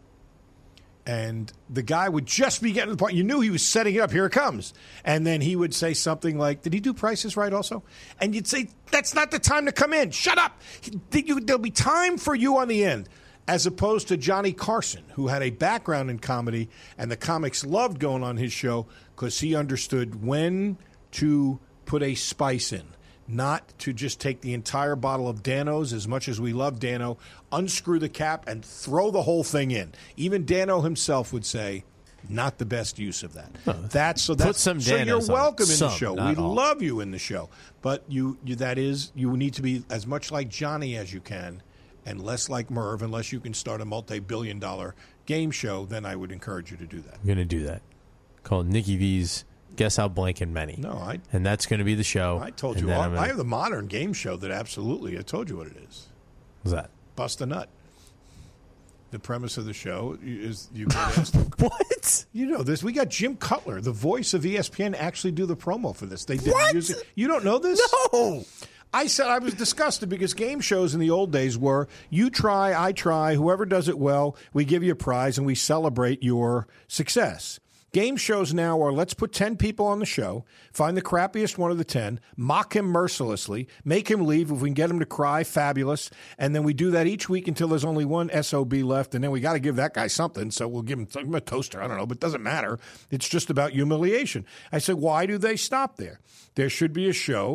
and the guy would just be getting to the point. You knew he was setting it up. Here it comes. And then he would say something like, did he do Prices Right also? And you'd say, that's not the time to come in. Shut up. There'll be time for you on the end. As opposed to Johnny Carson, who had a background in comedy, and the comics loved going on his show because he understood when to put a spice in, not to just take the entire bottle of Dano's, as much as we love Dano, unscrew the cap, and throw the whole thing in. Even Dano himself would say, not the best use of that. Oh, that's so. That's put some so. You're Danos on welcome it. in Some, the show. not We all. love you in the show, but you, you that is you need to be as much like Johnny as you can, and less like Merv, unless you can start a multi-billion dollar game show, then I would encourage you to do that. I'm going to do that. Called Nikki V's Guess How Blank and Many. No, I... And that's going to be the show. I told and you. then I, I'm gonna- I have the modern game show that absolutely, I told you what it is. What's that? Bust a Nut. The premise of the show is you get asked... What? You know this. We got Jim Cutler, the voice of E S P N, actually do the promo for this. They did What? music. You don't know this? No. I said I was disgusted because game shows in the old days were you try, I try, whoever does it well, we give you a prize and we celebrate your success. Game shows now are let's put ten people on the show, find the crappiest one of the ten, mock him mercilessly, make him leave. If we can get him to cry, fabulous. And then we do that each week until there's only one S O B left. And then we got to give that guy something. So we'll give him, give him a toaster. I don't know, but it doesn't matter. It's just about humiliation. I said, why do they stop there? There should be a show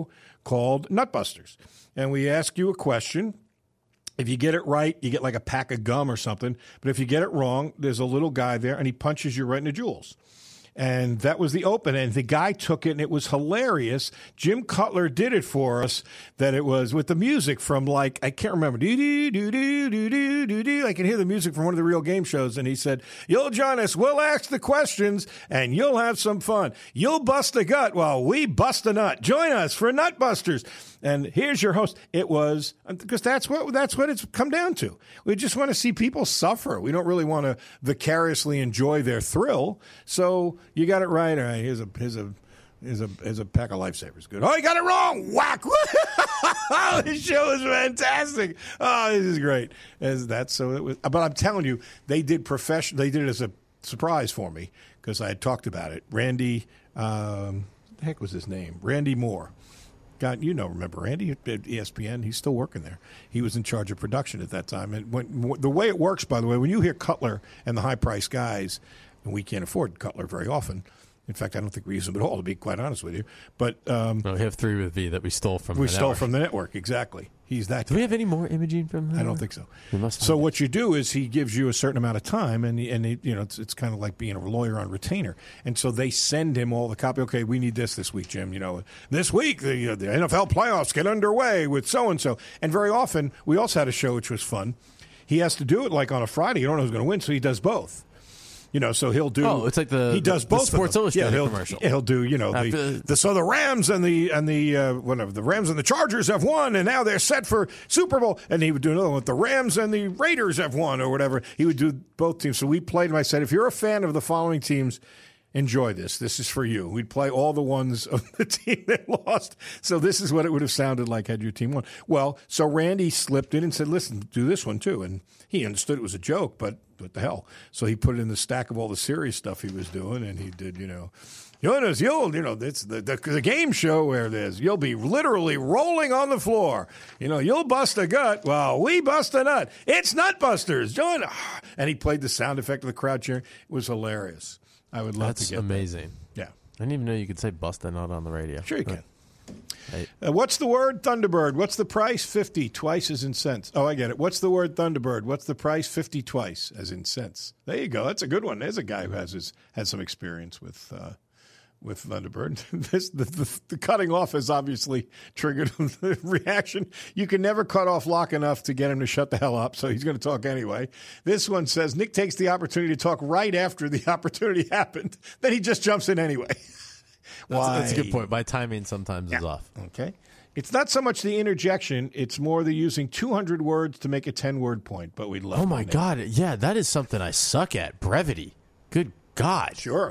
called Nutbusters. And we ask you a question. If you get it right, you get like a pack of gum or something. But if you get it wrong, there's a little guy there, and he punches you right in the jewels. And that was the open, and the guy took it, and it was hilarious. Jim Cutler did it for us, that it was with the music from, like, I can't remember. Do-do-do-do-do-do-do-do. I can hear the music from one of the real game shows, and he said, you'll join us, we'll ask the questions, and you'll have some fun. You'll bust a gut while we bust a nut. Join us for Nutbusters. And here's your host. It was, because that's what that's what it's come down to. We just want to see people suffer. We don't really want to vicariously enjoy their thrill. So you got it right. All right, here's a here's a here's a here's a pack of lifesavers. Good. Oh, you got it wrong. Whack. This show is fantastic. Oh, this is great. As that's so. It was, but I'm telling you, they did profession. They did it as a surprise for me because I had talked about it. Randy, um, the heck was his name? Randy Moore. God, you know, remember Randy at E S P N? He's still working there. He was in charge of production at that time. And when, the way it works, by the way, when you hear Cutler and the high-priced guys, and we can't afford Cutler very often. In fact, I don't think we use them at all, to be quite honest with you. But um, no, we have three with V that we stole from. We the stole network. from the network, exactly. He's that. Do guy. we have any more imaging from? The I don't think so. We must. So what you do is he gives you a certain amount of time, and he, and he, you know it's it's kind of like being a lawyer on retainer. And so they send him all the copy. Okay, we need this this week, Jim. You know, this week the uh, the N F L playoffs get underway with so and so. And very often we also had a show which was fun. He has to do it like on a Friday. You don't know who's going to win, so he does both. You know, so he'll do. Oh, it's like the he does the, both the Sports of them. Illustrated yeah, he'll, commercial. He'll do. You know, the, the, the so the Rams and the and the uh, whatever the Rams and the Chargers have won, and now they're set for Super Bowl. And he would do another one with the Rams and the Raiders have won, or whatever. He would do both teams. So we played, and I said, if you're a fan of the following teams, enjoy this. This is for you. We'd play all the ones of the team that lost. So this is what it would have sounded like had your team won. Well, so Randy slipped in and said, listen, do this one too. And he understood it was a joke, but what the hell? So he put it in the stack of all the serious stuff he was doing, and he did, you know, Jonas, you'll, you know, it's the, the, the game show where there's, you'll be literally rolling on the floor. You know, you'll bust a gut while we bust a nut. It's Nutbusters. Join. And he played the sound effect of the crowd cheering. It was hilarious. I would love That's to get amazing. That. Yeah. I didn't even know you could say bust a nut on the radio. Sure you can. Hey. Uh, what's the word Thunderbird? What's the price? fifty twice as in cents. Oh, I get it. What's the word Thunderbird? What's the price? fifty twice as in cents. There you go. That's a good one. There's a guy who has his has some experience with uh, with Thunderbird. this the, the, the cutting off has obviously triggered the reaction. You can never cut off Locke enough to get him to shut the hell up, so he's going to talk anyway. This one says Nick takes the opportunity to talk right after the opportunity happened. Then he just jumps in anyway. That's, Why? that's a good point. My timing sometimes yeah. is off. Okay. It's not so much the interjection, it's more the using two hundred words to make a ten-word point, but we'd love Oh, my God. Yeah, that is something I suck at. Brevity. Good God. Sure.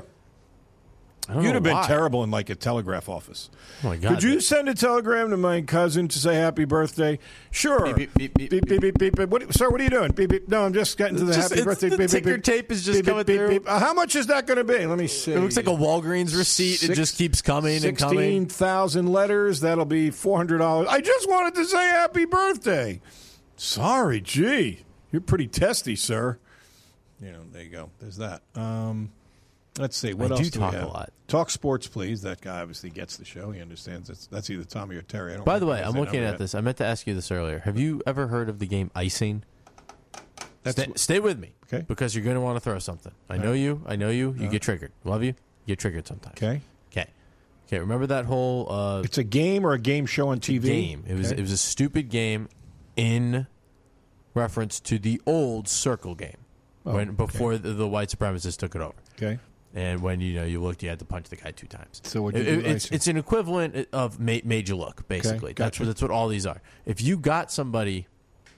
I don't You'd know have been why. terrible in, like, a telegraph office. Oh, my God. Could you send a telegram to my cousin to say happy birthday? Sure. Beep, beep, beep, beep, beep, beep, beep, beep. What, sir, what are you doing? Beep, beep. No, I'm just getting to the Just- happy it's birthday. the beep, beep, ticker beep. tape is just Beep, coming beep, through. beep, beep. Uh, how much is that going to be? Let me see. It looks like a Walgreens receipt. Six- it just keeps coming and coming. sixteen thousand letters. That'll be four hundred dollars. I just wanted to say happy birthday. Sorry, gee. You're pretty testy, sir. You know, there you go. There's that. Um, let's see. What I else do do talk we have? a lot. Talk sports, please. That guy obviously gets the show. He understands. That's, that's either Tommy or Terry. I don't By the way, recognize I'm that looking number at yet. this. I meant to ask you this earlier. Have you ever heard of the game icing? That's Stay, stay with me. Okay. Because you're going to want to throw something. I know you. I know you. You get triggered. Love you. You get triggered sometimes. Okay. Okay. Okay. Remember that whole uh, It's a game or a game show on T V? game. It was Okay. it was a stupid game in reference to the old circle game Oh, when okay. before the, the white supremacists took it over. Okay. And when you know you looked, you had to punch the guy two times. So what'd you It- do it- it's icing? it's an equivalent of made, made you look, basically. That's gotcha. what that's what all these are. If you got somebody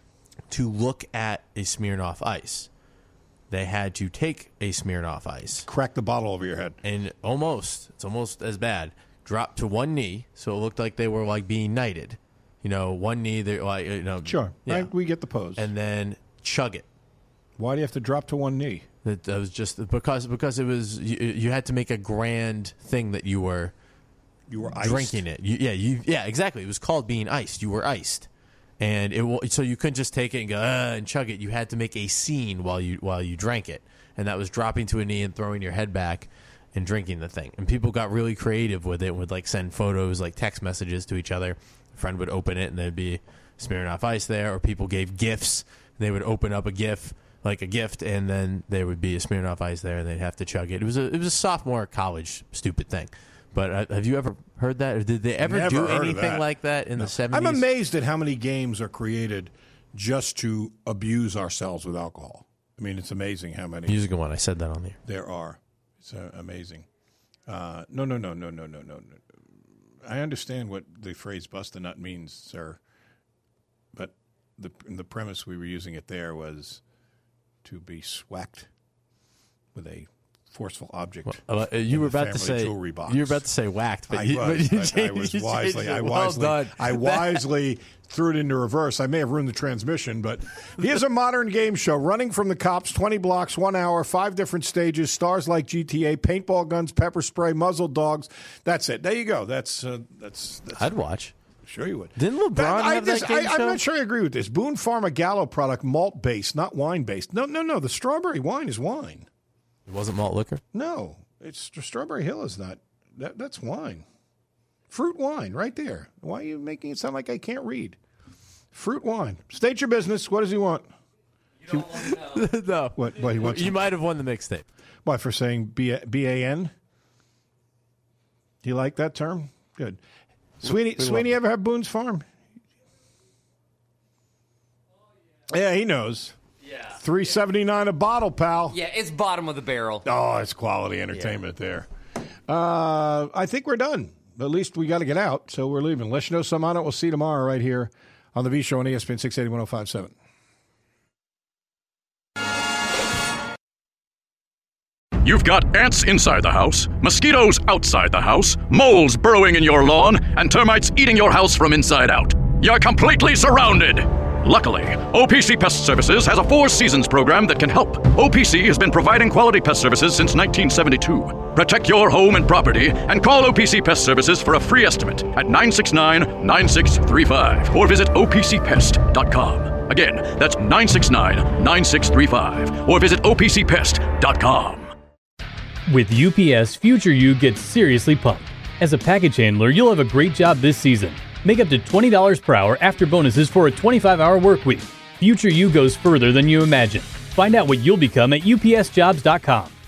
to look at a Smirnoff Ice, they had to take a Smirnoff Ice, Crack the bottle over your head. and almost it's almost as bad. Drop to one knee, so it looked like they were like being knighted. You know, one knee. They like you know. Sure. Yeah. Right, we get the pose. And then chug it. Why do you have to drop to one knee? That, that was just because because it was you, you had to make a grand thing that you were You were iced. drinking it. You, yeah, you yeah exactly. It was called being iced. You were iced, and it will, so you couldn't just take it and go uh, and chug it. You had to make a scene while you while you drank it, and that was dropping to a knee and throwing your head back. and drinking the thing. And people got really creative with it, would like send photos, like text messages to each other. A friend would open it and there'd be Smirnoff Ice there, or people gave gifts. They would open up a gift, like a gift, and then there would be a Smirnoff Ice there, and they'd have to chug it. It was a it was a sophomore college stupid thing. But uh, have you ever heard that? Or did they ever Never do heard of anything that. like that in No. the seventies? I'm amazed at how many games are created just to abuse ourselves with alcohol. I mean, it's amazing how many. Music one. I said that on there. There are. It's uh, amazing. Uh, no, no, no, no, no, no, no. I understand what the phrase "bust a nut" means, sir. But the the premise we were using it there was to be swacked with a forceful object. Well, uh, you in were the about to family say jewelry box. you were about to say whacked, but I you, was, but you but changed, I was you wisely. changed I it. Well wisely. done. I wisely threw it into reverse. I may have ruined the transmission, but here's a modern game show: running from the cops, twenty blocks, one hour, five different stages, stars like G T A, paintball guns, pepper spray, muzzled dogs. That's it. There you go. That's uh, that's. that's I'd watch. Sure you would. Didn't LeBron That- I have that just- game I, I'm show? not sure I agree with this. Boone Pharma Gallo product, malt based, not wine based. No, no, no. The strawberry wine is wine. It wasn't malt liquor? No, it's Strawberry Hill is not. That, that's wine. Fruit wine, right there. Why are you making it sound like I can't read? Fruit wine. State your business. What does he want? You don't want no. What? What he wants? You might have won the mixtape. Why, for saying B A N? Do you like that term? Good. Sweeney, we Sweeney ever have Boone's Farm? Yeah, he knows. Yeah. three seventy nine a bottle, pal. Yeah, it's bottom of the barrel. Oh, it's quality entertainment there. Uh, I think we're done. At least we got to get out, so we're leaving. Let you know some on it. We'll see you tomorrow right here on the V Show on E S P N six eighty, one oh five point seven. You've got ants inside the house, mosquitoes outside the house, moles burrowing in your lawn, and termites eating your house from inside out. You're completely surrounded. Luckily, O P C Pest Services has a Four Seasons program that can help. O P C has been providing quality pest services since nineteen seventy-two. Protect your home and property and call O P C Pest Services for a free estimate at nine six nine, nine six three five or visit O P C pest dot com. Again, that's nine six nine, nine six three five or visit O P C pest dot com. With U P S, future you gets seriously pumped. As a package handler, you'll have a great job this season. Make up to twenty dollars per hour after bonuses for a twenty-five hour work week. Future you goes further than you imagine. Find out what you'll become at U P S jobs dot com.